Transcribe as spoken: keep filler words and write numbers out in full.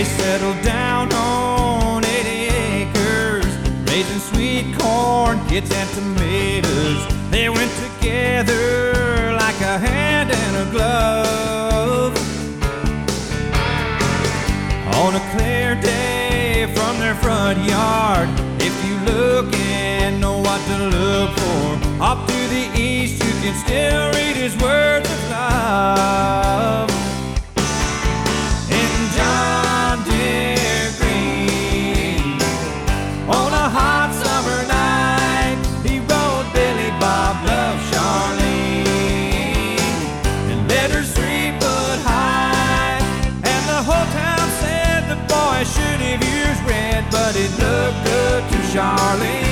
They settled down on eighty acres, raising sweet corn, kids and tomatoes. They went together like a hand and a glove. On a clear day from their front yard, if you look and know what to look for, off to the east you can still read his words of love. In John Deere Green, on a hot summer night, he wrote Billy Bob loved Charlene, and letters three foot high, and the whole town said the boy should have ears red, but it looked good to Charlene.